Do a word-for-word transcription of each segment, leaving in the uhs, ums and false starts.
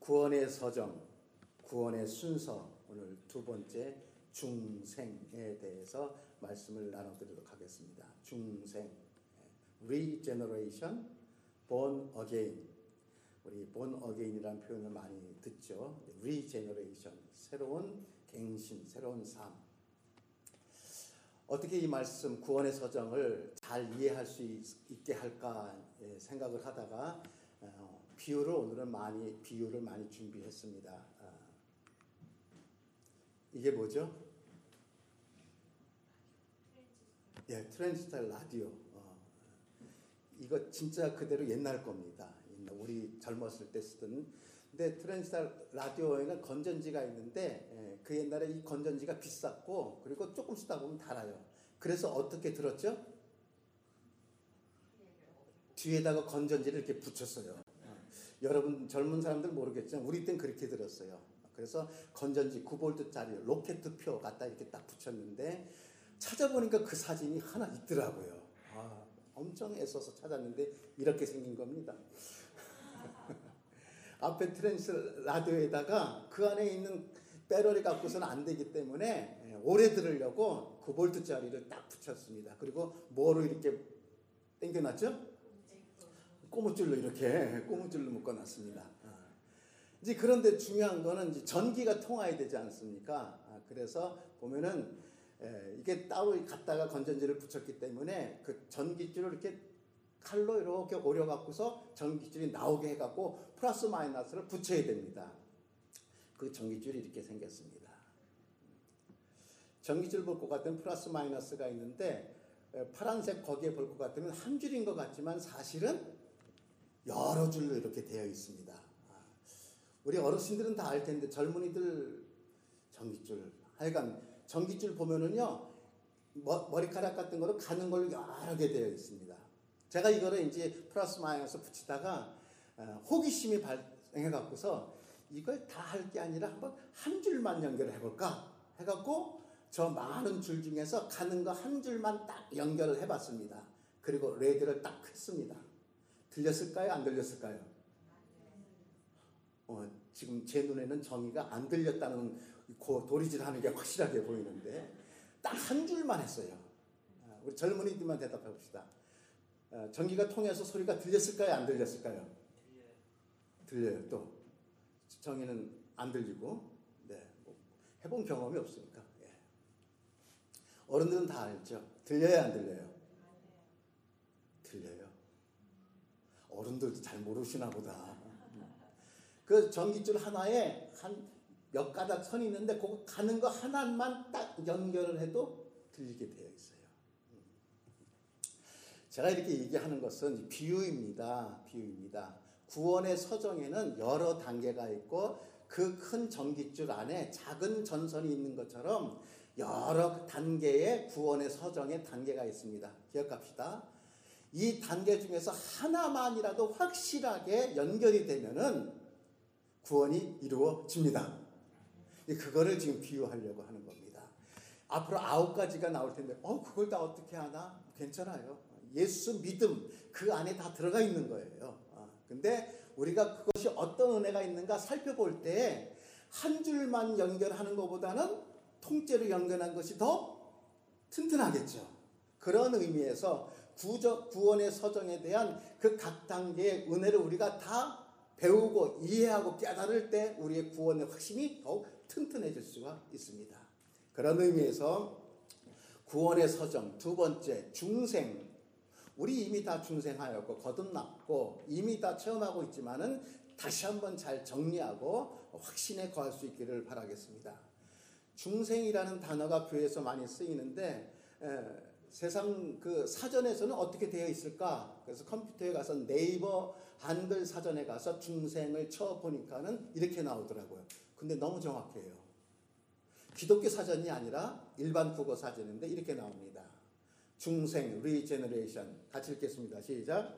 구원의 서정, 구원의 순서, 오늘 두 번째 중생에 대해서 말씀을 나눠드리도록 하겠습니다. 중생, regeneration, born again. 우리 born again이라는 표현을 많이 듣죠. regeneration, 새로운 갱신, 새로운 삶. 어떻게 이 말씀 구원의 서정을 잘 이해할 수 있게 할까 생각을 하다가 비유를 오늘은 많이 비유를 많이 준비했습니다. 이게 뭐죠? 예, 트랜지스터 라디오. 어, 이거 진짜 그대로 옛날 겁니다. 우리 젊었을 때 쓰던. 근데 트랜지스터 라디오에는 건전지가 있는데 예, 그 옛날에 이 건전지가 비쌌고 그리고 조금 쓰다 보면 닳아요. 그래서 어떻게 들었죠? 뒤에다가 건전지를 이렇게 붙였어요. 어, 여러분 젊은 사람들 모르겠지만 우리 땐 그렇게 들었어요. 그래서 건전지 구 볼트짜리 로켓표 갖다 이렇게 딱 붙였는데 찾아보니까 그 사진이 하나 있더라고요. 아, 엄청 애써서 찾았는데 이렇게 생긴 겁니다. 앞에 트랜스 라디오에다가 그 안에 있는 배터리 갖고서는 안 되기 때문에 오래 들으려고 구 볼트짜리를 딱 붙였습니다. 그리고 뭐로 이렇게 당겨놨죠? 고무줄로 이렇게 고무줄로 묶어놨습니다. 이제 그런데 중요한 거는 이제 전기가 통해야 되지 않습니까? 그래서 보면은 이게 따로 갖다가 건전지를 붙였기 때문에 그 전기줄을 이렇게 칼로 이렇게 오려 갖고서 전기줄이 나오게 해갖고 플러스 마이너스를 붙여야 됩니다. 그 전기줄이 이렇게 생겼습니다. 전기줄 볼 것 같으면 플러스 마이너스가 있는데 파란색 거기에 볼 것 같으면 한 줄인 것 같지만 사실은 여러 줄로 이렇게 되어 있습니다. 우리 어르신들은 다 알 텐데 젊은이들 전기줄, 하여간 전기줄 보면은요 머리카락 같은 거로 가는 걸로 여러 개 되어 있습니다. 제가 이거를 이제 플러스 마이너스 붙이다가 호기심이 발생해 갖고서 이걸 다 할 게 아니라 한번 한 줄만 연결해 볼까 해갖고 저 많은 줄 중에서 가는 거 한 줄만 딱 연결을 해봤습니다. 그리고 레드를 딱 했습니다. 들렸을까요? 안 들렸을까요? 어, 지금 제 눈에는 정의가 안 들렸다는 그 도리질하는 게 확실하게 보이는데 딱 한 줄만 했어요. 우리 젊은이들만 대답해 봅시다. 어, 전기가 통해서 소리가 들렸을까요? 안 들렸을까요? 들려요. 또 정의는 안 들리고 네, 뭐 해본 경험이 없으니까. 예. 어른들은 다 알죠. 들려요? 안 들려요? 들려요. 어른들도 잘 모르시나 보다. 그 전기줄 하나에 한 몇 가닥 선이 있는데 그거 가는 거 하나만 딱 연결을 해도 들리게 되어 있어요. 제가 이렇게 얘기하는 것은 비유입니다. 비유입니다. 구원의 서정에는 여러 단계가 있고 그 큰 전기줄 안에 작은 전선이 있는 것처럼 여러 단계의 구원의 서정의 단계가 있습니다. 기억합시다. 이 단계 중에서 하나만이라도 확실하게 연결이 되면은 구원이 이루어집니다. 그거를 지금 비유하려고 하는 겁니다. 앞으로 아홉 가지가 나올 텐데, 어, 그걸 다 어떻게 하나? 괜찮아요. 예수 믿음, 그 안에 다 들어가 있는 거예요. 아, 근데 우리가 그것이 어떤 은혜가 있는가 살펴볼 때 한 줄만 연결하는 것보다는 통째로 연결한 것이 더 튼튼하겠죠. 그런 의미에서 구적, 구원의 서정에 대한 그 각 단계의 은혜를 우리가 다 배우고 이해하고 깨달을 때 우리의 구원의 확신이 더욱 튼튼해질 수가 있습니다. 그런 의미에서 구원의 서정 두 번째 중생, 우리 이미 다 중생하였고 거듭났고 이미 다 체험하고 있지만은 다시 한번 잘 정리하고 확신에 거할 수 있기를 바라겠습니다. 중생이라는 단어가 교회에서 많이 쓰이는데 에, 세상 그 사전에서는 어떻게 되어 있을까? 그래서 컴퓨터에 가서 네이버 한글 사전에 가서 중생을 쳐보니까는 이렇게 나오더라고요. 근데 너무 정확해요. 기독교 사전이 아니라 일반 국어 사전인데 이렇게 나옵니다. 중생, 리제너레이션. 같이 읽겠습니다. 시작.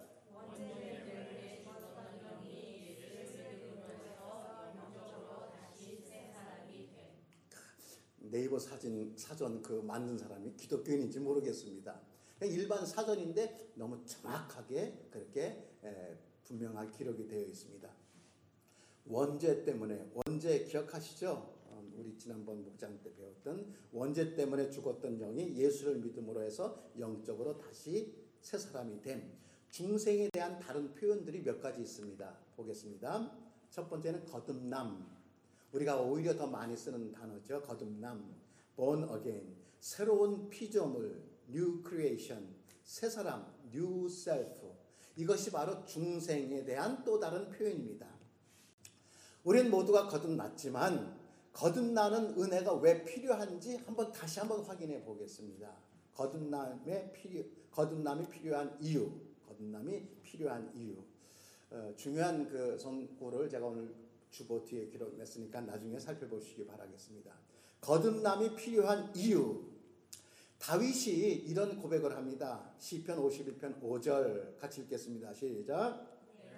네이버 사진, 사전 그 만든 사람이 기독교인인지 모르겠습니다. 일반 사전인데 너무 정확하게 그렇게 에, 분명하게 기록이 되어 있습니다. 원죄 때문에, 원죄 기억하시죠? 우리 지난번 목장 때 배웠던 원죄 때문에 죽었던 영이 예수를 믿음으로 해서 영적으로 다시 새 사람이 됨. 중생에 대한 다른 표현들이 몇 가지 있습니다. 보겠습니다. 첫 번째는 거듭남. 우리가 오히려 더 많이 쓰는 단어죠. 거듭남, born again, 새로운 피조물, new creation, 새 사람, new self. 이것이 바로 중생에 대한 또 다른 표현입니다. 우린 모두가 거듭났지만 거듭나는 은혜가 왜 필요한지 한번 다시 한번 확인해 보겠습니다. 거듭남의 필요, 거듭남이 필요한 이유, 거듭남이 필요한 이유. 어, 중요한 그 선고를 제가 오늘 주보 뒤에 기록했으니까 나중에 살펴보시기 바라겠습니다. 거듭남이 필요한 이유. 다윗이 이런 고백을 합니다. 시편 오십일 편 오 절 같이 읽겠습니다. 시작.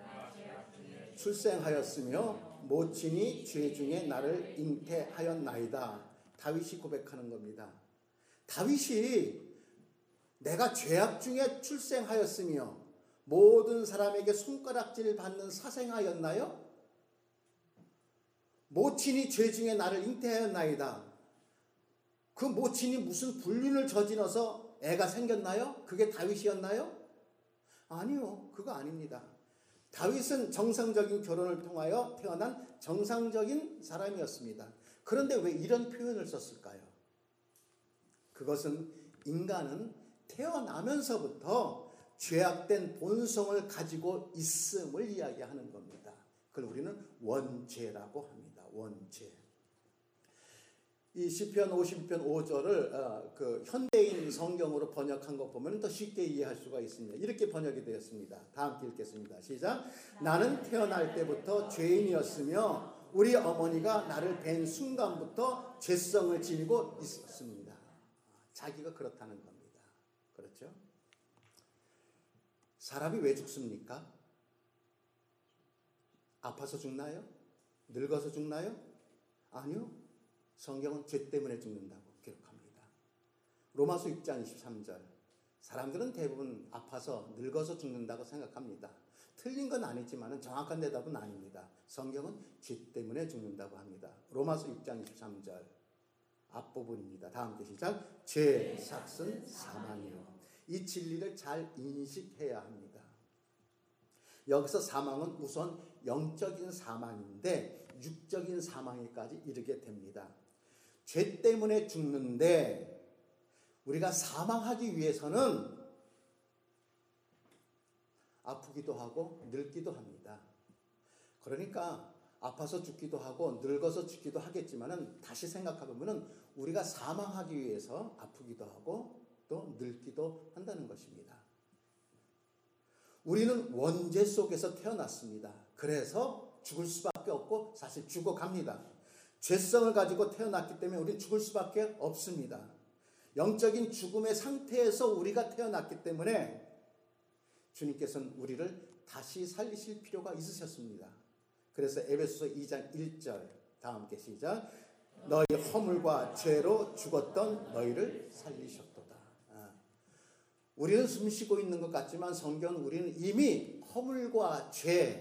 출생하였으며 모친이 죄 중에 나를 잉태하였나이다. 다윗이 고백하는 겁니다. 다윗이 내가 죄악 중에 출생하였으며 모든 사람에게 손가락질 받는 사생하였나요? 모친이 죄 중에 나를 잉태하였나이다. 그 모친이 무슨 불륜을 저질러서 애가 생겼나요? 그게 다윗이었나요? 아니요, 그거 아닙니다. 다윗은 정상적인 결혼을 통하여 태어난 정상적인 사람이었습니다. 그런데 왜 이런 표현을 썼을까요? 그것은 인간은 태어나면서부터 죄악된 본성을 가지고 있음을 이야기하는 겁니다. 그걸 우리는 원죄라고 합니다. 원죄. 이 시편 오십 편 오 절을 어, 그 현대인 성경으로 번역한 거 보면 더 쉽게 이해할 수가 있습니다. 이렇게 번역이 되었습니다. 다 함께 읽겠습니다. 시작. 나는 태어날 때부터 죄인이었으며 우리 어머니가 나를 뵌 순간부터 죄성을 지니고 있었습니다. 자기가 그렇다는 겁니다. 그렇죠? 사람이 왜 죽습니까? 아파서 죽나요? 늙어서 죽나요? 아니요. 성경은 죄 때문에 죽는다고 기록합니다. 로마서 육 장 이십삼 절. 사람들은 대부분 아파서 늙어서 죽는다고 생각합니다. 틀린 건 아니지만 정확한 대답은 아닙니다. 성경은 죄 때문에 죽는다고 합니다. 로마서 육 장 이십삼 절 앞부분입니다. 다 함께 시작. 죄 삭은 사망이요. 이 진리를 잘 인식해야 합니다. 여기서 사망은 우선 영적인 사망인데 육적인 사망에까지 이르게 됩니다. 죄 때문에 죽는데 우리가 사망하기 위해서는 아프기도 하고 늙기도 합니다. 그러니까 아파서 죽기도 하고 늙어서 죽기도 하겠지만은 다시 생각해보면은 우리가 사망하기 위해서 아프기도 하고 또 늙기도 한다는 것입니다. 우리는 원죄 속에서 태어났습니다. 그래서 죽을 수밖에 없고 사실 죽어갑니다. 죄성을 가지고 태어났기 때문에 우리는 죽을 수밖에 없습니다. 영적인 죽음의 상태에서 우리가 태어났기 때문에 주님께서는 우리를 다시 살리실 필요가 있으셨습니다. 그래서 에베소서 이 장 일 절 다 함께 시작. 너희 허물과 죄로 죽었던 너희를 살리셨도다. 아. 우리는 숨쉬고 있는 것 같지만 성경은 우리는 이미 허물과 죄,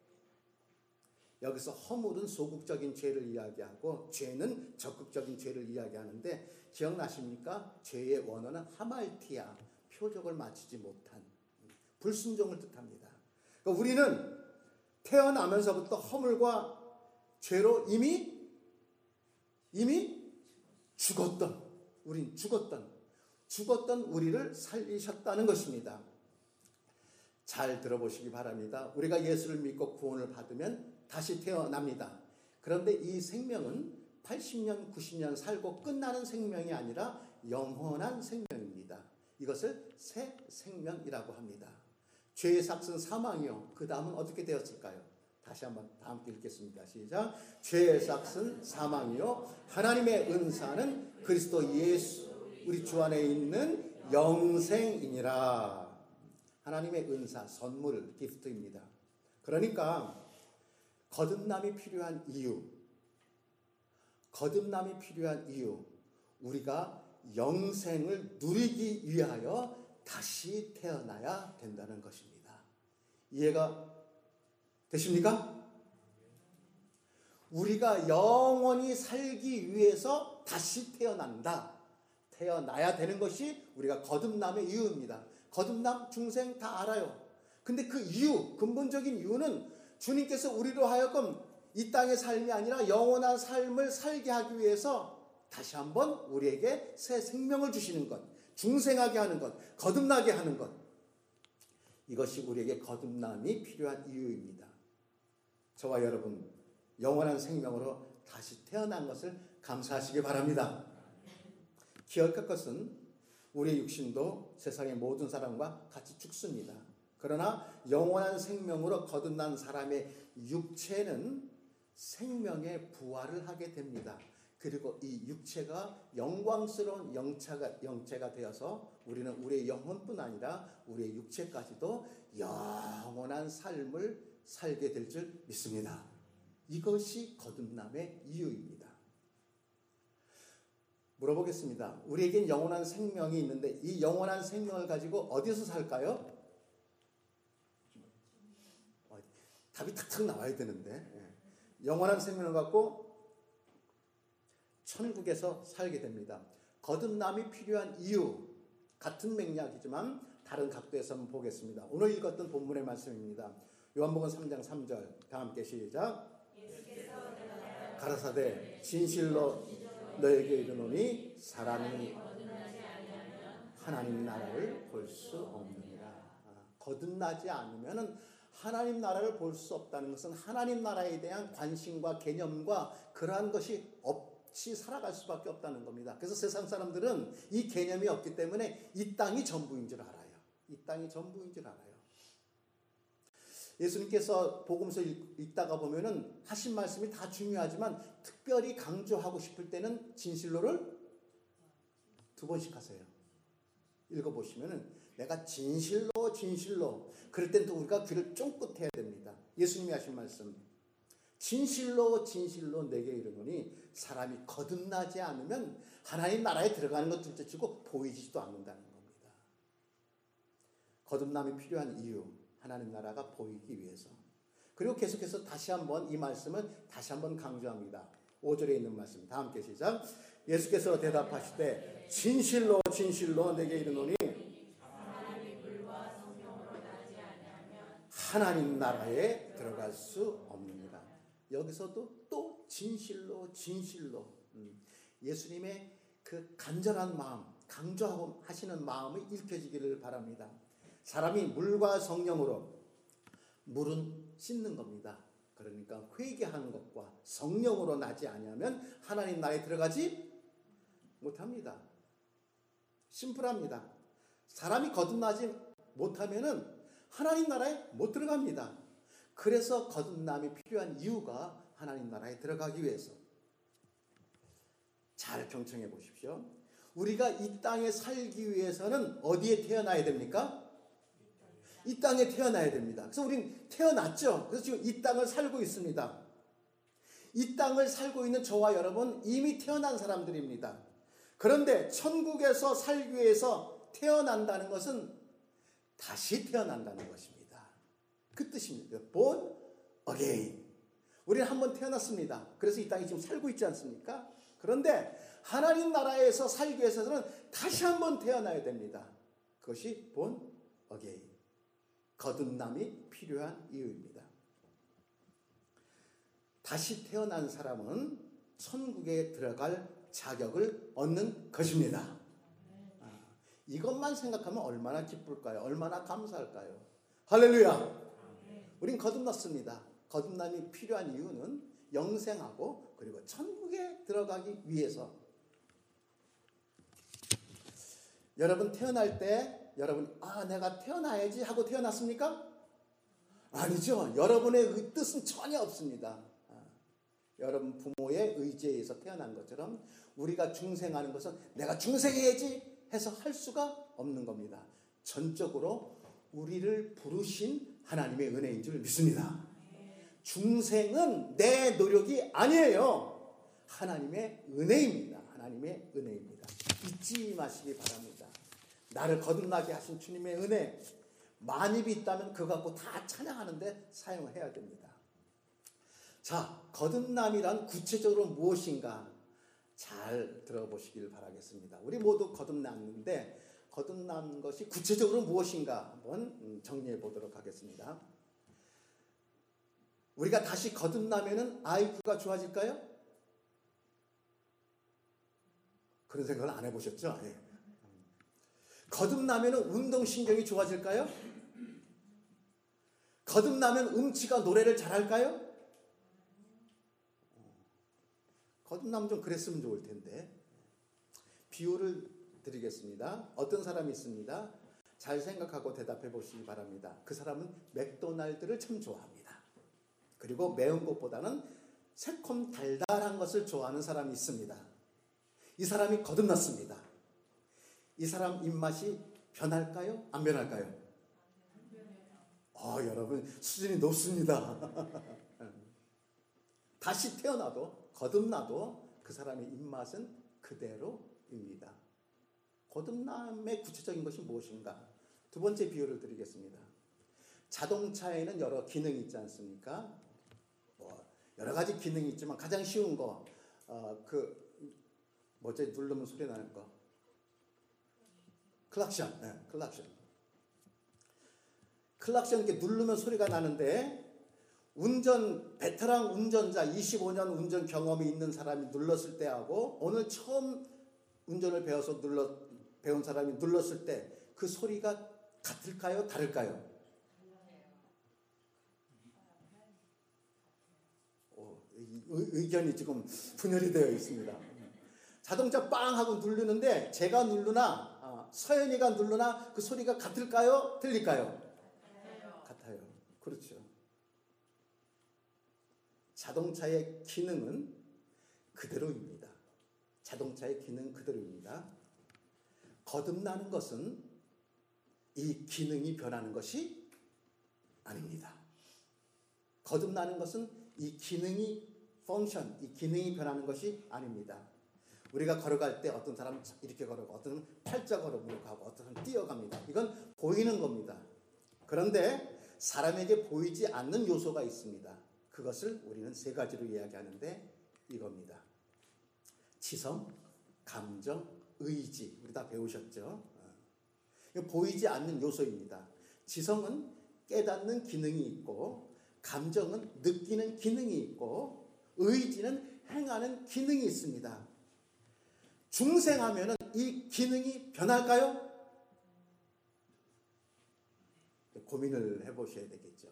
여기서 허물은 소극적인 죄를 이야기하고 죄는 적극적인 죄를 이야기하는데 기억나십니까? 죄의 원어는 하말티아, 표적을 맞추지 못한 불순종을 뜻합니다. 그러니까 우리는 태어나면서부터 허물과 죄로 이미 이미 죽었던, 우린 죽었던 죽었던 우리를 살리셨다는 것입니다. 잘 들어보시기 바랍니다. 우리가 예수를 믿고 구원을 받으면 다시 태어납니다. 그런데 이 생명은 팔십 년, 구십 년 살고 끝나는 생명이 아니라 영원한 생명입니다. 이것을 새 생명이라고 합니다. 죄의 삭은 사망이요. 그 다음은 어떻게 되었을까요? 다시 한번 다 함께 읽겠습니다. 시작. 죄의 삭은 사망이요. 하나님의 은사는 그리스도 예수 우리 주 안에 있는 영생이니라. 하나님의 은사, 선물, 기프트입니다. 그러니까 거듭남이 필요한 이유, 거듭남이 필요한 이유, 우리가 영생을 누리기 위하여 다시 태어나야 된다는 것입니다. 이해가 되십니까? 우리가 영원히 살기 위해서 다시 태어난다. 태어나야 되는 것이 우리가 거듭남의 이유입니다. 거듭남, 중생 다 알아요. 근데 그 이유, 근본적인 이유는 주님께서 우리로 하여금 이 땅의 삶이 아니라 영원한 삶을 살게 하기 위해서 다시 한번 우리에게 새 생명을 주시는 것, 중생하게 하는 것, 거듭나게 하는 것. 이것이 우리에게 거듭남이 필요한 이유입니다. 저와 여러분, 영원한 생명으로 다시 태어난 것을 감사하시기 바랍니다. 기억할 것은 우리의 육신도 세상의 모든 사람과 같이 죽습니다. 그러나 영원한 생명으로 거듭난 사람의 육체는 생명의 부활을 하게 됩니다. 그리고 이 육체가 영광스러운 영체가, 영체가 되어서 우리는 우리의 영혼뿐 아니라 우리의 육체까지도 영원한 삶을 살게 될 줄 믿습니다. 이것이 거듭남의 이유입니다. 물어보겠습니다. 우리에겐 영원한 생명이 있는데 이 영원한 생명을 가지고 어디서 살까요? 답이 탁탁 나와야 되는데 영원한 생명을 갖고 천국에서 살게 됩니다. 거듭남이 필요한 이유 같은 맥락이지만 다른 각도에서 한번 보겠습니다. 오늘 읽었던 본문의 말씀입니다. 요한복음 삼 장 삼 절 다 함께 시작. 가라사대 진실로 너에게 이르노니 사람이 하나님 나라를 볼 수 없느니라. 거듭나지 않으면 하나님 나라를 볼 수 없다는 것은 하나님 나라에 대한 관심과 개념과 그러한 것이 없이 살아갈 수밖에 없다는 겁니다. 그래서 세상 사람들은 이 개념이 없기 때문에 이 땅이 전부인 줄 알아요. 이 땅이 전부인 줄 알아요. 예수님께서 복음서 읽다가 보면은 하신 말씀이 다 중요하지만 특별히 강조하고 싶을 때는 진실로를 두 번씩 하세요. 읽어보시면은 내가 진실로 진실로 그럴 땐 또 우리가 귀를 쫑긋해야 됩니다. 예수님이 하신 말씀 진실로 진실로 내게 이르노니 사람이 거듭나지 않으면 하나님 나라에 들어가는 것 둘째치고 보이지도 않는다는 겁니다. 거듭남이 필요한 이유 하나님 나라가 보이기 위해서. 그리고 계속해서 다시 한번 이 말씀을 다시 한번 강조합니다. 오 절에 있는 말씀 다 함께 시작. 예수께서 대답하시되 진실로 진실로 내게 이르노니 하나님 나라에 들어갈 수 없느니라. 여기서도 또 진실로 진실로 음, 예수님의 그 간절한 마음 강조하고 하시는 마음이 읽혀지기를 바랍니다. 사람이 물과 성령으로 물은 씻는 겁니다. 그러니까 회개하는 것과 성령으로 나지 아니하면 하나님 나라에 들어가지 못합니다. 심플합니다. 사람이 거듭나지 못하면은 하나님 나라에 못 들어갑니다. 그래서 거듭남이 필요한 이유가 하나님 나라에 들어가기 위해서. 잘 경청해 보십시오. 우리가 이 땅에 살기 위해서는 어디에 태어나야 됩니까? 이 땅에 태어나야 됩니다. 그래서 우리는 태어났죠. 그래서 지금 이 땅을 살고 있습니다. 이 땅을 살고 있는 저와 여러분 이미 태어난 사람들입니다. 그런데 천국에서 살기 위해서 태어난다는 것은 다시 태어난다는 것입니다. 그 뜻입니다. born again. 우리는 한번 태어났습니다. 그래서 이 땅에 지금 살고 있지 않습니까? 그런데 하나님 나라에서 살기 위해서는 다시 한번 태어나야 됩니다. 그것이 born again. 거듭남이 필요한 이유입니다. 다시 태어난 사람은 천국에 들어갈 자격을 얻는 것입니다. 아, 이것만 생각하면 얼마나 기쁠까요? 얼마나 감사할까요? 할렐루야! 우린 거듭났습니다. 거듭남이 필요한 이유는 영생하고 그리고 천국에 들어가기 위해서. 여러분 태어날 때 여러분 아 내가 태어나야지 하고 태어났습니까? 아니죠. 여러분의 뜻은 전혀 없습니다. 아, 여러분 부모의 의지에 의해서 태어난 것처럼 우리가 중생하는 것은 내가 중생해야지 해서 할 수가 없는 겁니다. 전적으로 우리를 부르신 하나님의 은혜인 줄 믿습니다. 중생은 내 노력이 아니에요. 하나님의 은혜입니다. 하나님의 은혜입니다. 잊지 마시기 바랍니다. 나를 거듭나게 하신 주님의 은혜 만입이 있다면 그거 갖고 다 찬양하는데 사용을 해야 됩니다. 자, 거듭남이란 구체적으로 무엇인가 잘 들어보시길 바라겠습니다. 우리 모두 거듭났는데 거듭난 것이 구체적으로 무엇인가 한번 정리해 보도록 하겠습니다. 우리가 다시 거듭나면은 아이큐가 좋아질까요? 그런 생각을 안 해보셨죠? 예. 거듭나면은 운동신경이 좋아질까요? 거듭나면 음치가 노래를 잘할까요? 거듭나면 좀 그랬으면 좋을 텐데. 비유를 드리겠습니다. 어떤 사람이 있습니다. 잘 생각하고 대답해 보시기 바랍니다. 그 사람은 맥도날드를 참 좋아합니다. 그리고 매운 것보다는 새콤 달달한 것을 좋아하는 사람이 있습니다. 이 사람이 거듭났습니다. 이 사람 입맛이 변할까요? 안 변할까요? 어, 여러분 수준이 높습니다. 다시 태어나도 거듭나도 그 사람의 입맛은 그대로입니다. 거듭남의 구체적인 것이 무엇인가? 두 번째 비유를 드리겠습니다. 자동차에는 여러 기능이 있지 않습니까? 뭐 여러 가지 기능이 있지만 가장 쉬운 거, 어, 그 뭐지 누르면 소리 나는 거, 클락션, 네, 클락션. 클락션 이렇게 누르면 소리가 나는데 운전 베테랑 운전자 이십오 년 운전 경험이 있는 사람이 눌렀을 때하고 오늘 처음 운전을 배워서 눌러 배운 사람이 눌렀을 때 그 소리가 같을까요? 다를까요? 오, 의견이 지금 분열이 되어 있습니다. 자동차 빵 하고 누르는데 제가 누르나 아, 서연이가 누르나 그 소리가 같을까요? 틀릴까요? 같아요. 같아요. 그렇죠. 자동차의 기능은 그대로입니다. 자동차의 기능 그대로입니다. 거듭나는 것은 이 기능이 변하는 것이 아닙니다. 거듭나는 것은 이 기능이 펑션, 이 기능이 변하는 것이 아닙니다. 우리가 걸어갈 때 어떤 사람은 이렇게 걸어가고 어떤 사람은 팔자 걸어가고 어떤 사람은 뛰어갑니다. 이건 보이는 겁니다. 그런데 사람에게 보이지 않는 요소가 있습니다. 그것을 우리는 세 가지로 이야기하는데 이겁니다. 지성, 감정, 의지. 우리 다 배우셨죠? 보이지 않는 요소입니다. 지성은 깨닫는 기능이 있고 감정은 느끼는 기능이 있고 의지는 행하는 기능이 있습니다. 중생하면은 이 기능이 변할까요? 고민을 해보셔야 되겠죠.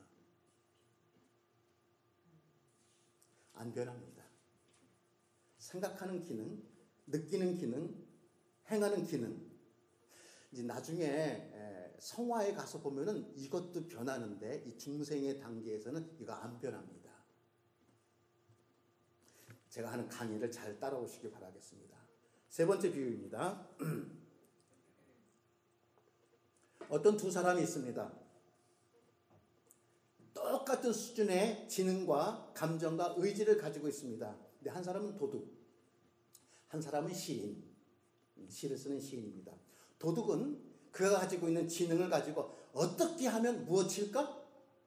안 변합니다. 생각하는 기능, 느끼는 기능, 행하는 기능. 이제 나중에 성화에 가서 보면은 이것도 변하는데 이 중생의 단계에서는 이거 안 변합니다. 제가 하는 강의를 잘 따라오시기 바라겠습니다. 세 번째 비유입니다. 어떤 두 사람이 있습니다. 똑같은 수준의 지능과 감정과 의지를 가지고 있습니다. 근데 한 사람은 도둑, 한 사람은 시인, 시를 쓰는 시인입니다. 도둑은 그가 가지고 있는 지능을 가지고 어떻게 하면 무엇일까?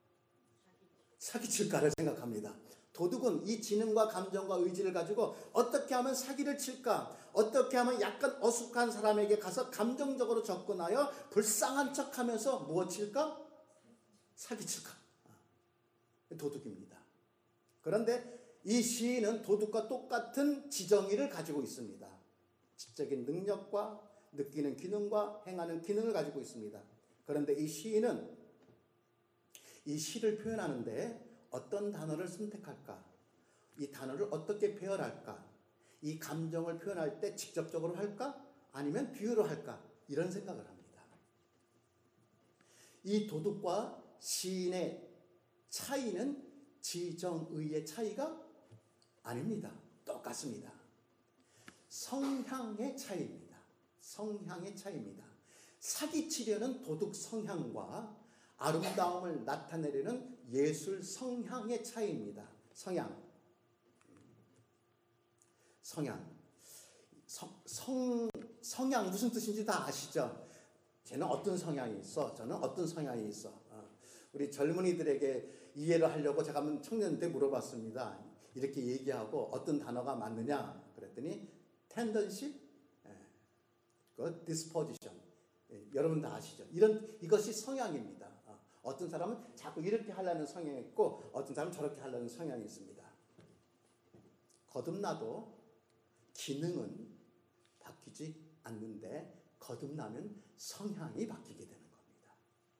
사기칠까를 생각합니다. 도둑은 이 지능과 감정과 의지를 가지고 어떻게 하면 사기를 칠까? 어떻게 하면 약간 어숙한 사람에게 가서 감정적으로 접근하여 불쌍한 척하면서 무엇일까? 사기칠까? 도둑입니다. 그런데 이 시인은 도둑과 똑같은 지정의를 가지고 있습니다. 지적인 능력과 느끼는 기능과 행하는 기능을 가지고 있습니다. 그런데 이 시인은 이 시를 표현하는데 어떤 단어를 선택할까? 이 단어를 어떻게 표현할까? 이 감정을 표현할 때 직접적으로 할까? 아니면 비유로 할까? 이런 생각을 합니다. 이 도둑과 시인의 차이는 지정의의 차이가 아닙니다. 똑같습니다. 성향의 차이입니다. 성향의 차이입니다. 사기치려는 도둑 성향과 아름다움을 나타내려는 예술 성향의 차이입니다. 성향. 성향. 성, 성, 성향 무슨 뜻인지 다 아시죠? 쟤는 어떤 성향이 있어? 저는 어떤 성향이 있어? 어. 우리 젊은이들에게 이해를 하려고 제가 한번 청년한테 물어봤습니다. 이렇게 얘기하고 어떤 단어가 맞느냐 그랬더니 tendency, 그 disposition, 여러분 다 아시죠? 이런 이것이 성향입니다. 어떤 사람은 자꾸 이렇게 하려는 성향이 있고 어떤 사람은 저렇게 하려는 성향이 있습니다. 거듭나도 기능은 바뀌지 않는데 거듭나면 성향이 바뀌게 되는 겁니다.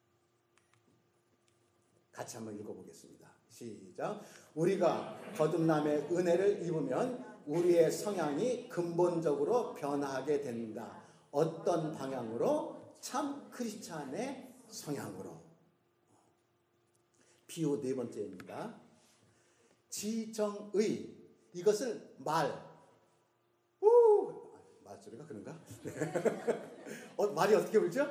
같이 한번 읽어보겠습니다. 시작. 우리가 거듭남의 은혜를 입으면 우리의 성향이 근본적으로 변하게 된다. 어떤 방향으로? 참 크리스찬의 성향으로. 비유 네 번째입니다. 지정의. 이것을 말. 우! 말소리가 그런가? 어, 말이 어떻게 울죠?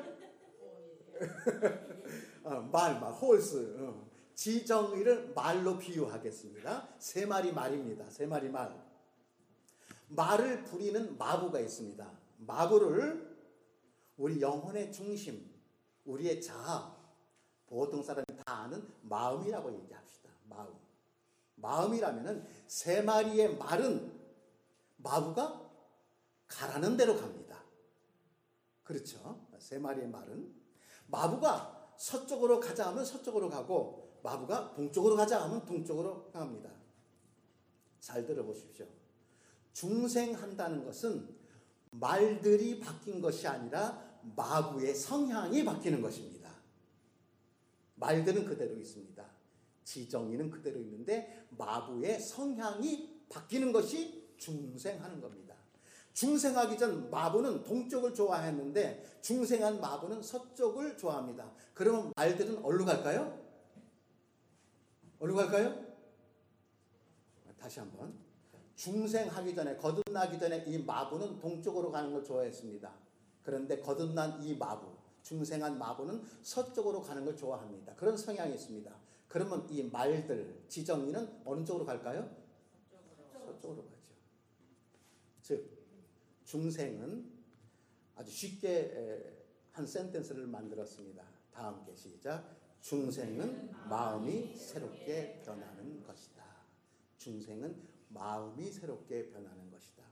어, 말, 말, 홀스. 어. 지정의를 말로 비유하겠습니다. 세 마리 말입니다. 세 마리 말. 말을 부리는 마부가 있습니다. 마부를 우리 영혼의 중심, 우리의 자아, 보통 사람이 다 아는 마음이라고 얘기합시다. 마음. 마음이라면은 세 마리의 말은 마부가 가라는 대로 갑니다. 그렇죠? 세 마리의 말은 마부가 서쪽으로 가자 하면 서쪽으로 가고 마부가 동쪽으로 가자 하면 동쪽으로 갑니다. 잘 들어보십시오. 중생한다는 것은 말들이 바뀐 것이 아니라 마부의 성향이 바뀌는 것입니다. 말들은 그대로 있습니다. 지정의는 그대로 있는데 마부의 성향이 바뀌는 것이 중생하는 겁니다. 중생하기 전 마부는 동쪽을 좋아했는데 중생한 마부는 서쪽을 좋아합니다. 그러면 말들은 어디로 갈까요? 어디로 갈까요? 다시 한번. 중생하기 전에, 거듭나기 전에 이 마부는 동쪽으로 가는 걸 좋아했습니다. 그런데 거듭난 이 마부, 중생한 마부는 서쪽으로 가는 걸 좋아합니다. 그런 성향이 있습니다. 그러면 이 말들, 지정의는 어느 쪽으로 갈까요? 서쪽으로, 서쪽으로 가죠. 즉 중생은 아주 쉽게 한 센텐스를 만들었습니다. 다 함께 시작. 중생은 마음이 새롭게 변하는 것이다. 중생은 마음이 새롭게 변하는 것이다.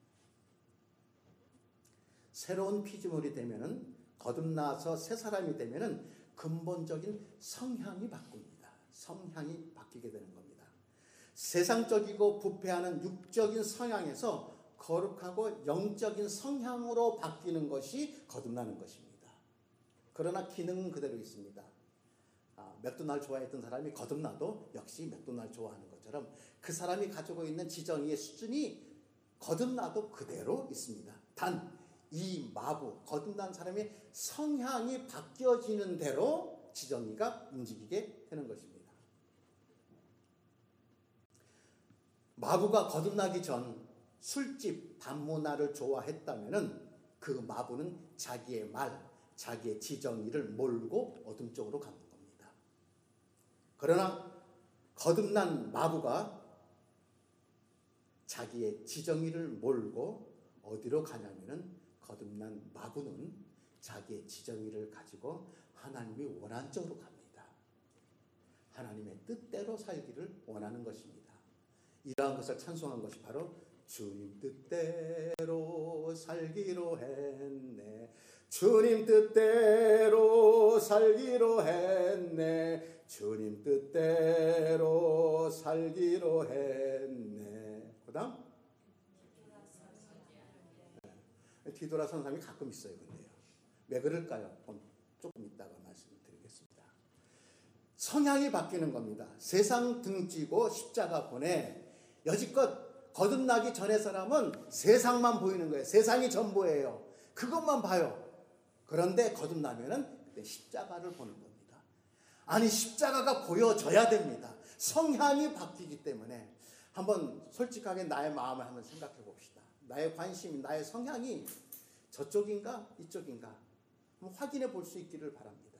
새로운 피조물이 되면은 거듭나서 새 사람이 되면은 근본적인 성향이 바뀝니다. 성향이 바뀌게 되는 겁니다. 세상적이고 부패하는 육적인 성향에서 거룩하고 영적인 성향으로 바뀌는 것이 거듭나는 것입니다. 그러나 기능은 그대로 있습니다. 아, 맥도날드 좋아했던 사람이 거듭나도 역시 맥도날드 좋아하는 것처럼 그 사람이 가지고 있는 지정의의 수준이 거듭나도 그대로 있습니다. 단 이 마부, 거듭난 사람의 성향이 바뀌어지는 대로 지정의가 움직이게 되는 것입니다. 마부가 거듭나기 전 술집, 밤문화를 좋아했다면은 그 마부는 자기의 말, 자기의 지정의를 몰고 어둠 쪽으로 가는 겁니다. 그러나 거듭난 마부가 자기의 지정의를 몰고 어디로 가냐면은 거듭난 마부는 자기의 지정의를 가지고 하나님이 원하는 쪽으로 갑니다. 하나님의 뜻대로 살기를 원하는 것입니다. 이러한 것을 찬송한 것이 바로 주님 뜻대로 살기로 했네. 주님 뜻대로 살기로 했네. 주님 뜻대로 살기로 했네. 그 다음 뒤돌아선 사람이 가끔 있어요. 근데요. 왜 그럴까요? 조금 이따가 말씀을 드리겠습니다. 성향이 바뀌는 겁니다. 세상 등지고 십자가 보내. 여지껏 거듭나기 전의 사람은 세상만 보이는 거예요. 세상이 전부예요. 그것만 봐요. 그런데 거듭나면은 그때 십자가를 보는 겁니다. 아니 십자가가 보여져야 됩니다. 성향이 바뀌기 때문에 한번 솔직하게 나의 마음을 한번 생각해 봅시다. 나의 관심, 나의 성향이 저쪽인가 이쪽인가 한번 확인해 볼 수 있기를 바랍니다.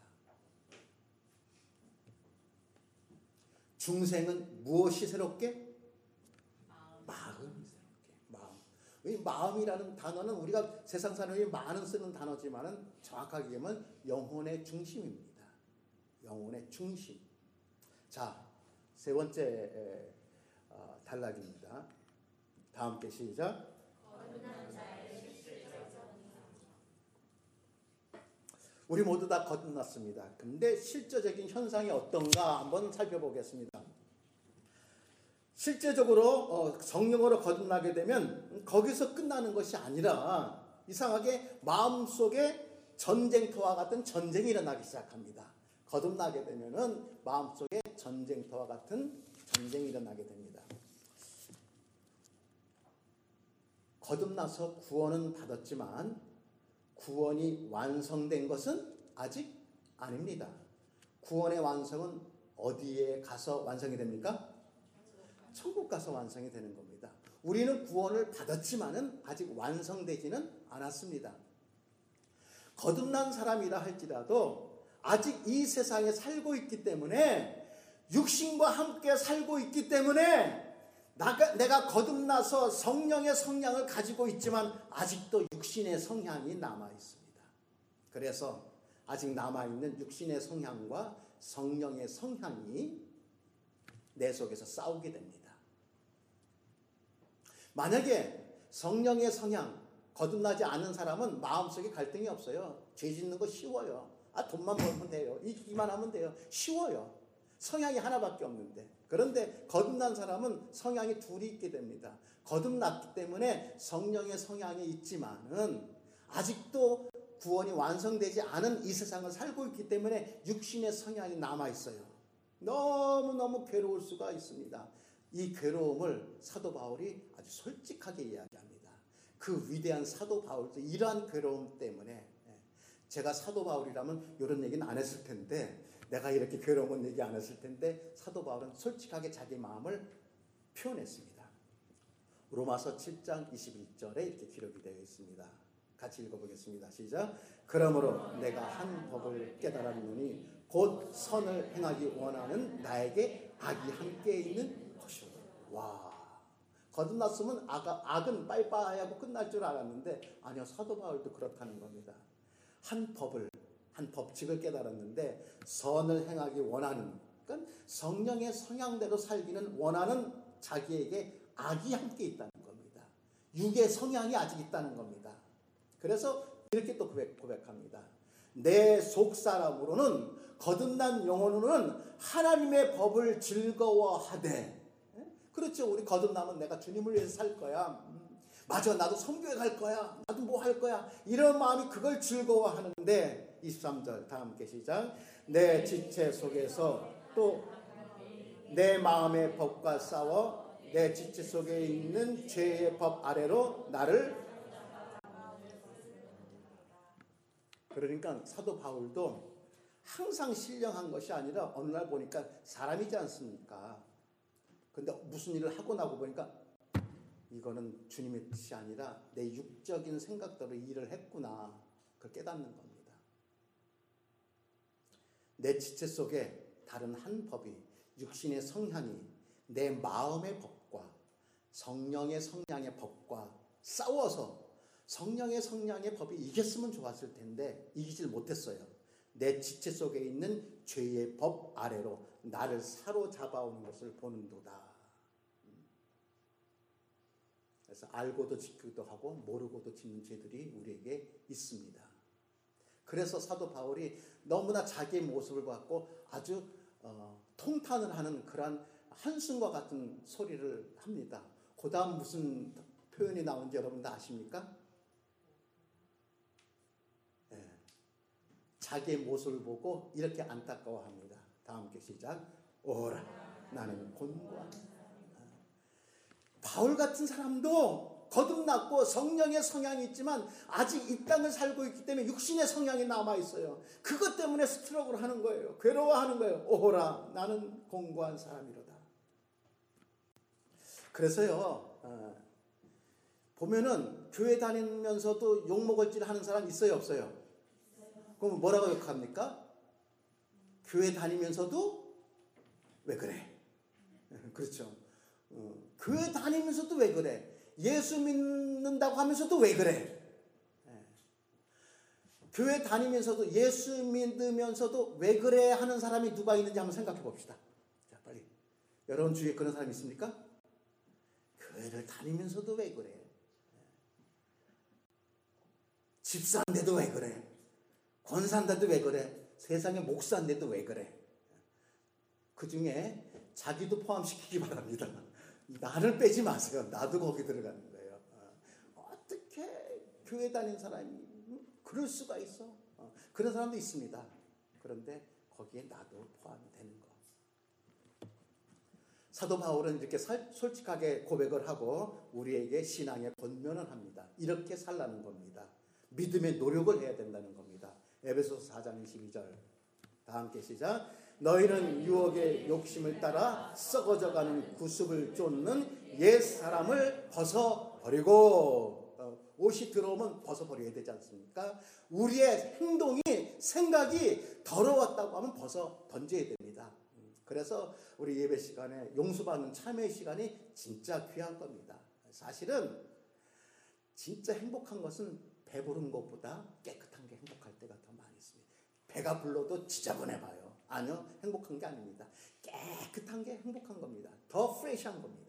중생은 무엇이 새롭게? 마음. 마음이 새롭게. 마음. 이 마음이라는 단어는 우리가 세상 사람이 많은 쓰는 단어지만은 정확하게 얘기하면 영혼의 중심입니다. 영혼의 중심. 자, 세 번째 어, 단락입니다. 다 함께 시작. 우리 모두 다 거듭났습니다. 근데 실제적인 현상이 어떤가 한번 살펴보겠습니다. 실제적으로 어, 성령으로 거듭나게 되면 거기서 끝나는 것이 아니라 이상하게 마음속에 전쟁터와 같은 전쟁이 일어나기 시작합니다. 거듭나게 되면은 마음속에 전쟁터와 같은 전쟁이 일어나게 됩니다. 거듭나서 구원은 받았지만 구원이 완성된 것은 아직 아닙니다. 구원의 완성은 어디에 가서 완성이 됩니까? 천국 가서 완성이 되는 겁니다. 우리는 구원을 받았지만은 아직 완성되지는 않았습니다. 거듭난 사람이라 할지라도 아직 이 세상에 살고 있기 때문에 육신과 함께 살고 있기 때문에 나가, 내가 거듭나서 성령의 성향을 가지고 있지만 아직도 육신의 성향이 남아 있습니다. 그래서 아직 남아 있는 육신의 성향과 성령의 성향이 내 속에서 싸우게 됩니다. 만약에 성령의 성향, 거듭나지 않은 사람은 마음속에 갈등이 없어요. 죄 짓는 거 쉬워요. 아, 돈만 벌면 돼요. 이만 하면 돼요. 쉬워요. 성향이 하나밖에 없는데. 그런데 거듭난 사람은 성향이 둘이 있게 됩니다. 거듭났기 때문에 성령의 성향이 있지만은 아직도 구원이 완성되지 않은 이 세상을 살고 있기 때문에 육신의 성향이 남아 있어요. 너무너무 괴로울 수가 있습니다. 이 괴로움을 사도 바울이 아주 솔직하게 이야기합니다. 그 위대한 사도 바울도 이러한 괴로움 때문에, 제가 사도 바울이라면 이런 얘기는 안 했을 텐데, 내가 이렇게 괴로운 얘기 안 했을 텐데 사도 바울은 솔직하게 자기 마음을 표현했습니다. 로마서 칠 장 이십일 절에 이렇게 기록이 되어 있습니다. 같이 읽어보겠습니다. 시작. 그러므로 내가 한 법을 깨달았노니 곧 선을 행하기 원하는 나에게 악이 함께 있는 것이오. 와, 거듭났으면 악, 악은 빠이빠이 하고 끝날 줄 알았는데 아니요, 사도 바울도 그렇다는 겁니다. 한 법을, 한 법칙을 깨달았는데 선을 행하기 원하는, 그러니까 성령의 성향대로 살기는 원하는 자기에게 악이 함께 있다는 겁니다. 육의 성향이 아직 있다는 겁니다. 그래서 이렇게 또 고백, 고백합니다. 내 속사람으로는, 거듭난 영혼으로는 하나님의 법을 즐거워하되. 그렇죠. 우리 거듭나면 내가 주님을 위해서 살 거야. 맞아, 나도 선교회 갈 거야. 나도 뭐 할 거야. 이런 마음이 그걸 즐거워하는데, 이십삼 절 다 함께 시작. 내 지체 속에서 또 내 마음의 법과 싸워 내 지체 속에 있는 죄의 법 아래로 나를. 그러니까 사도 바울도 항상 신령한 것이 아니라 어느 날 보니까 사람이지 않습니까? 근데 무슨 일을 하고 나고 보니까 이거는 주님의 뜻이 아니라 내 육적인 생각대로 일을 했구나. 그걸 깨닫는 겁니다. 내 지체 속에 다른 한 법이, 육신의 성향이 내 마음의 법과 성령의 성향의 법과 싸워서 성령의 성향의 법이 이겼으면 좋았을 텐데 이기질 못했어요. 내 지체 속에 있는 죄의 법 아래로 나를 사로잡아오는 것을 보는도다. 그래서 알고도 지키기도 하고 모르고도 짓는 죄들이 우리에게 있습니다. 그래서 사도 바울이 너무나 자기의 모습을 갖고 아주 어, 통탄을 하는 그런 한숨과 같은 소리를 합니다. 그 다음 무슨 표현이 나온지 여러분 다 아십니까? 네. 자기의 모습을 보고 이렇게 안타까워합니다. 다 함께 시작. 오라, 나는 곤고한. 바울 같은 사람도 거듭났고 성령의 성향이 있지만 아직 이 땅을 살고 있기 때문에 육신의 성향이 남아있어요. 그것 때문에 스트럭을 하는 거예요. 괴로워하는 거예요. 오호라, 나는 공고한 사람이로다. 그래서요, 어, 보면은 교회 다니면서도 욕먹을질 하는 사람 있어요, 없어요? 그럼 뭐라고 욕합니까? 교회 다니면서도 왜 그래? 그렇죠. 어, 교회 다니면서도 왜 그래? 예수 믿는다고 하면서도 왜 그래? 교회 다니면서도 예수 믿으면서도 왜 그래 하는 사람이 누가 있는지 한번 생각해 봅시다. 자, 빨리. 여러분 주위에 그런 사람 있습니까? 교회를 다니면서도 왜 그래? 집사인데도 왜 그래? 권사인데도 왜 그래? 세상에 목사인데도 왜 그래? 그 중에 자기도 포함시키기 바랍니다. 나를 빼지 마세요. 나도 거기 들어가는 거예요. 어떻게 교회 다니는 사람이 그럴 수가 있어? 그런 사람도 있습니다. 그런데 거기에 나도 포함이 되는 거. 사도 바울은 이렇게 살, 솔직하게 고백을 하고 우리에게 신앙의 권면을 합니다. 이렇게 살라는 겁니다. 믿음의 노력을 해야 된다는 겁니다. 에베소서 사 장 이십이 절 다 함께 시작. 너희는 유혹의 욕심을 따라 썩어져가는 구습을 쫓는 옛 사람을 벗어버리고, 어, 옷이 들어오면 벗어버려야 되지 않습니까? 우리의 행동이 생각이 더러웠다고 하면 벗어 던져야 됩니다. 그래서 우리 예배 시간에 용서받는 참회 시간이 진짜 귀한 겁니다. 사실은 진짜 행복한 것은 배부른 것보다 깨끗한 게 행복할 때가 더 많이 있습니다. 배가 불러도 지저분해봐요. 아니요, 행복한 게 아닙니다. 깨끗한 게 행복한 겁니다. 더 프레시한 겁니다.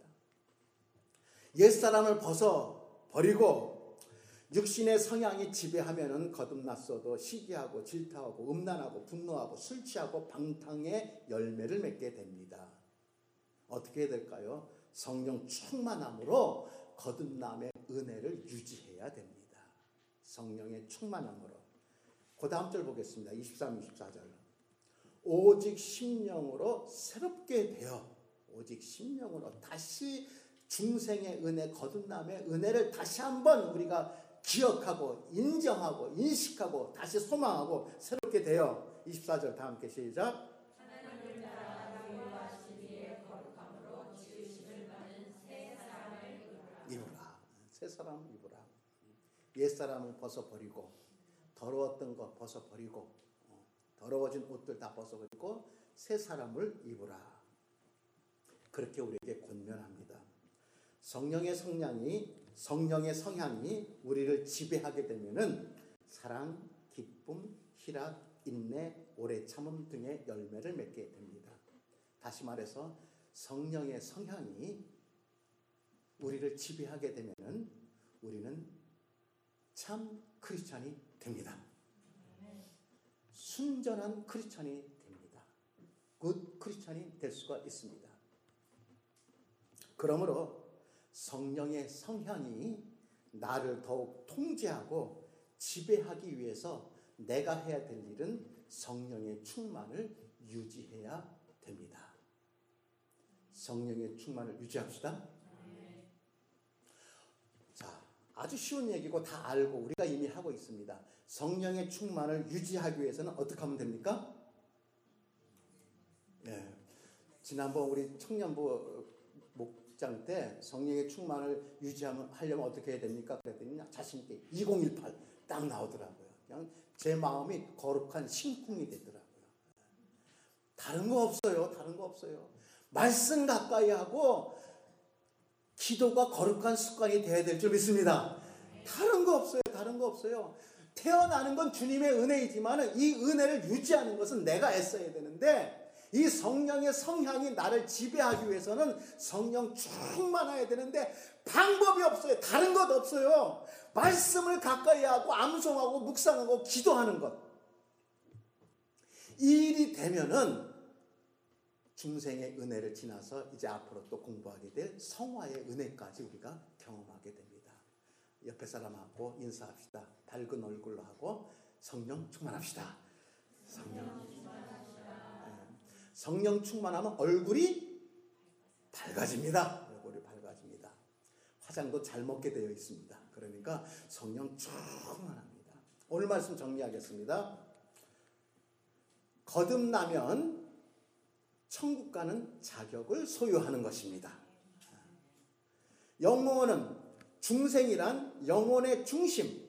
옛사람을 벗어버리고 육신의 성향이 지배하면은 거듭났어도 시기하고 질투하고 음란하고 분노하고 술 취하고 방탕의 열매를 맺게 됩니다. 어떻게 해야 될까요? 성령 충만함으로 거듭남의 은혜를 유지해야 됩니다. 성령의 충만함으로. 그 다음 절 보겠습니다. 이십삼, 이십사 절. 오직 심령으로 새롭게 되어, 오직 심령으로 다시 중생의 은혜, 거듭남의 은혜를 다시 한번 우리가 기억하고 인정하고 인식하고 다시 소망하고 새롭게 되어. 이십사 절 다 함께 시작. 하나님을 따라 미워하신 이의 거룩함으로 지으심을 받은 새 사람을 입으라. 입으라. 새 사람을 입으라. 옛사람을 벗어버리고 더러웠던 것 벗어버리고 더러워진 옷들 다 벗어버리고 새 사람을 입으라. 그렇게 우리에게 권면합니다. 성령의 성향이 성령의 성향이 우리를 지배하게 되면은 사랑, 기쁨, 희락, 인내, 오래 참음 등의 열매를 맺게 됩니다. 다시 말해서 성령의 성향이 우리를 지배하게 되면은 우리는 참 크리스찬이 됩니다. 순전한 크리스찬이 됩니다. 굿 크리스찬이 될 수가 있습니다. 그러므로 성령의 성향이 나를 더욱 통제하고 지배하기 위해서 내가 해야 될 일은 성령의 충만을 유지해야 됩니다. 성령의 충만을 유지합시다. 자, 아주 쉬운 얘기고 다 알고 우리가 이미 하고 있습니다. 성령의 충만을 유지하기 위해서는 어떻게 하면 됩니까? 예. 지난번 우리 청년부 목장 때 성령의 충만을 유지하면 하려면 어떻게 해야 됩니까? 그랬더니 자신 있게 이천십팔 딱 나오더라고요. 그냥 제 마음이 거룩한 심쿵이 되더라고요. 다른 거 없어요. 다른 거 없어요. 말씀 가까이 하고 기도가 거룩한 습관이 되어야 될 줄 믿습니다. 다른 거 없어요. 다른 거 없어요. 태어나는 건 주님의 은혜이지만 이 은혜를 유지하는 것은 내가 애써야 되는데 이 성령의 성향이 나를 지배하기 위해서는 성령 충만해야 되는데 방법이 없어요. 다른 것 없어요. 말씀을 가까이 하고 암송하고 묵상하고 기도하는 것. 이 일이 되면은 중생의 은혜를 지나서 이제 앞으로 또 공부하게 될 성화의 은혜까지 우리가 경험하게 됩니다. 옆에 사람하고 인사합시다. 밝은 얼굴로 하고 성령 충만합시다. 성령 충만합시다. 네. 성령 충만하면 얼굴이 밝아집니다. 얼굴이 밝아집니다. 화장도 잘 먹게 되어 있습니다. 그러니까 성령 충만합니다. 오늘 말씀 정리하겠습니다. 거듭나면 천국 가는 자격을 소유하는 것입니다. 영혼은 중생이란 영혼의 중심,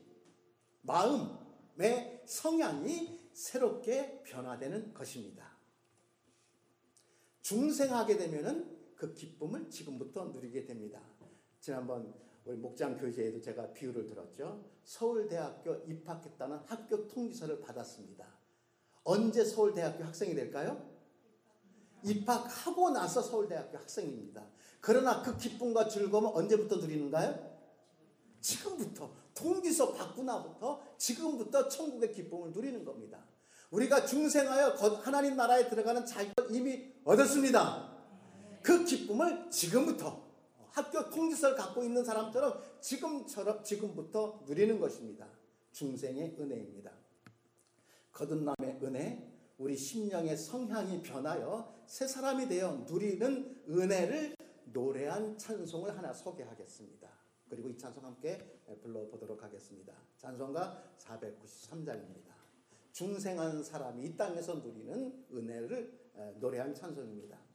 마음의 성향이 새롭게 변화되는 것입니다. 중생하게 되면은 그 기쁨을 지금부터 누리게 됩니다. 지난번 우리 목장 교재에도 제가 비유를 들었죠. 서울대학교 입학했다는 합격 통지서를 받았습니다. 언제 서울대학교 학생이 될까요? 입학하고 나서 서울대학교 학생입니다. 그러나 그 기쁨과 즐거움은 언제부터 누리는가요? 지금부터. 통지서 받고 나부터 지금부터 천국의 기쁨을 누리는 겁니다. 우리가 중생하여 하나님 나라에 들어가는 자격을 이미 얻었습니다. 그 기쁨을 지금부터 학교 통지서를 갖고 있는 사람처럼 지금처럼 지금부터 누리는 것입니다. 중생의 은혜입니다. 거듭남의 은혜, 우리 심령의 성향이 변하여 새 사람이 되어 누리는 은혜를 노래한 찬송을 하나 소개하겠습니다. 그리고 이 찬송 함께 불러보도록 하겠습니다. 찬송가 사백구십삼 장입니다. 중생한 사람이 이 땅에서 누리는 은혜를 노래한 찬송입니다.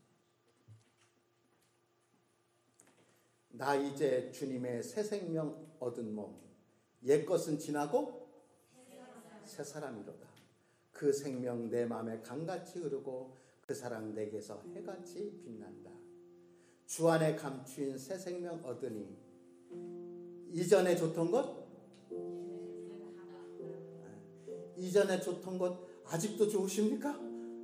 나 이제 주님의 새 생명 얻은 몸, 옛것은 지나고 새 사람이로다. 그 생명 내 마음에 강같이 흐르고 그 사랑 내게서 해같이 빛난다. 주 안에 감추인 새 생명 얻으니 이전에 좋던 것, 이전에 좋던 것 아직도 좋으십니까?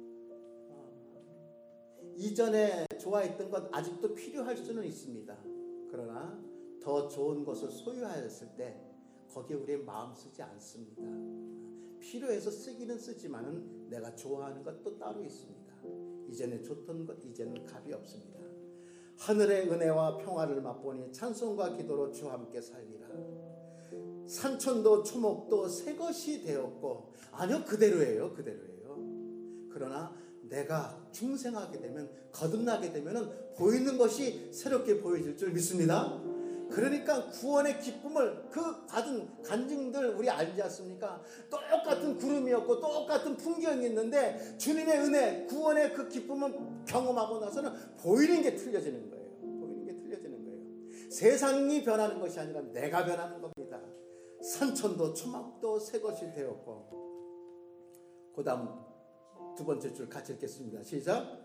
이전에 좋아했던 것 아직도 필요할 수는 있습니다. 그러나 더 좋은 것을 소유하였을 때 거기에 우리의 마음 쓰지 않습니다. 필요해서 쓰기는 쓰지만은 내가 좋아하는 것도 따로 있습니다. 이전에 좋던 것 이제는 값이 없습니다. 하늘의 은혜와 평화를 맛보니 찬송과 기도로 주와 함께 살리라. 산천도 초목도 새 것이 되었고, 아니요, 그대로예요. 그대로예요. 그러나 내가 중생하게 되면, 거듭나게 되면 보이는 것이 새롭게 보여질 줄 믿습니다. 그러니까 구원의 기쁨을 그 받은 간증들 우리 알지 않습니까? 똑같은 구름이었고 똑같은 풍경이 있는데 주님의 은혜, 구원의 그 기쁨을 경험하고 나서는 보이는 게 틀려지는 거예요. 보이는 게 틀려지는 거예요. 세상이 변하는 것이 아니라 내가 변하는 겁니다. 산천도 초막도 새 것이 되었고, 그 다음 두 번째 줄 같이 읽겠습니다. 시작.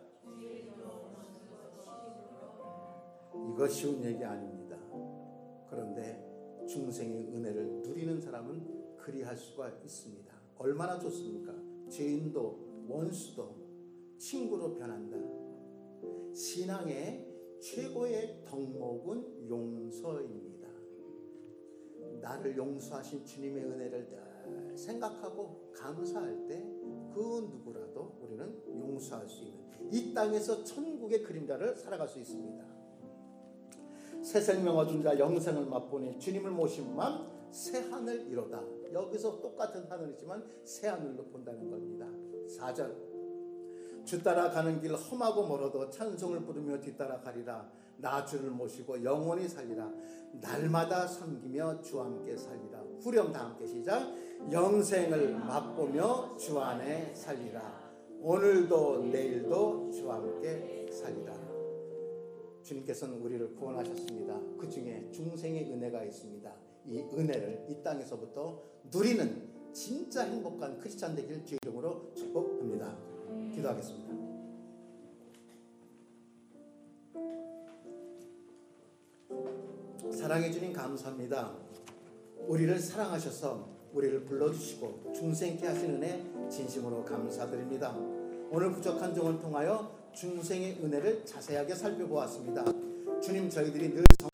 이거 쉬운 얘기 아닙니다. 그런데 중생의 은혜를 누리는 사람은 그리할 수가 있습니다. 얼마나 좋습니까? 죄인도 원수도 친구로 변한다. 신앙의 최고의 덕목은 용서입니다. 나를 용서하신 주님의 은혜를 늘 생각하고 감사할 때 그 누구라도 우리는 용서할 수 있는, 이 땅에서 천국의 그림자를 살아갈 수 있습니다. 새 생명 얻은 자 영생을 맛보니 주님을 모심만 새 하늘 이로다. 여기서 똑같은 하늘이지만 새 하늘로 본다는 겁니다. 사 절. 주 따라 가는 길 험하고 멀어도 찬송을 부르며 뒤따라 가리라. 나 주를 모시고 영원히 살리라. 날마다 섬기며 주와 함께 살리라. 후렴 다 함께 시작. 영생을 맛보며 주 안에 살리라. 오늘도 내일도 주와 함께 살리라. 주님께서는 우리를 구원하셨습니다. 그 중에 중생의 은혜가 있습니다. 이 은혜를 이 땅에서부터 누리는 진짜 행복한 크리스찬 되길 주 이름으로 축복합니다. 기도하겠습니다. 사랑해 주님 감사합니다. 우리를 사랑하셔서 우리를 불러주시고 중생케 하신 은혜 진심으로 감사드립니다. 오늘 부족한 종을 통하여 중생의 은혜를 자세하게 살펴보았습니다. 주님, 저희들이 늘